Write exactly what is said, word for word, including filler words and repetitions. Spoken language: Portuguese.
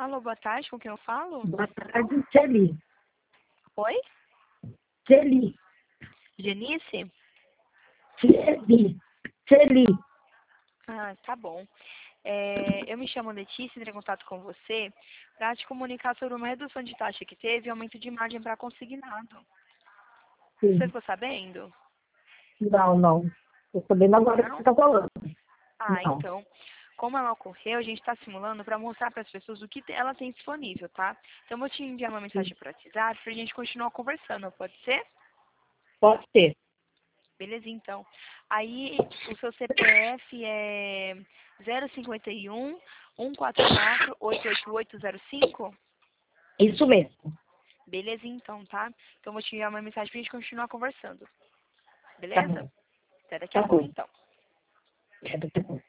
Alô, boa tarde, com quem eu falo? Boa tarde, Celi. Oi? Celi. Genice? Celi. Celi. Ah, tá bom. É, eu me chamo Letícia, entrei em contato com você para te comunicar sobre uma redução de taxa que teve e aumento de margem para consignado. Você Sim. ficou sabendo? Não, não. Tô sabendo agora que você Não? tá falando. Ah, Não. então, como ela ocorreu, a gente está simulando para mostrar para as pessoas o que ela tem disponível, tá? Então, eu vou te enviar uma Sim. mensagem por WhatsApp para a gente continuar conversando, pode ser? Pode ser. Beleza, então. Aí, o seu C P F é zero cinquenta e um, cento e quarenta e quatro, oitocentos e oitenta e oito zero cinco? Isso mesmo. Beleza, então, tá? Então, eu vou te enviar uma mensagem pra gente continuar conversando. Tá Beleza? bom. Até daqui a Tá pouco, bom. então. É, tá bom.